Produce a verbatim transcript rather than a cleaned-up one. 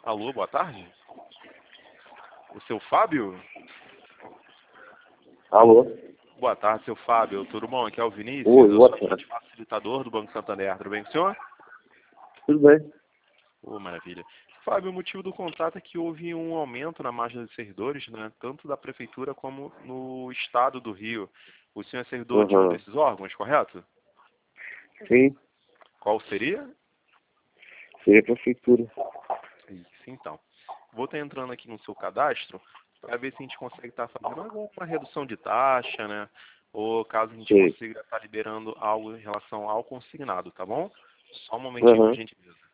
Alô, boa tarde. O seu Fábio? Alô? Boa tarde, seu Fábio. Tudo bom? Aqui é o Vinícius. Oi, Eu boa sou tarde. agente facilitador do Banco Santander. Tudo bem com o senhor? Tudo bem? Ô, maravilha. Fábio, o motivo do contato é que houve um aumento na margem dos servidores, né, tanto da Prefeitura como no Estado do Rio. O senhor é servidor de um Aham. desses órgãos, correto? Sim, Qual seria? seria a prefeitura. Isso, então. Vou estar entrando aqui no seu cadastro para ver se a gente consegue estar fazendo alguma redução de taxa, né? Ou caso a gente Sei. consiga estar liberando algo em relação ao consignado, tá bom? Só um momentinho, por Aham. gentileza.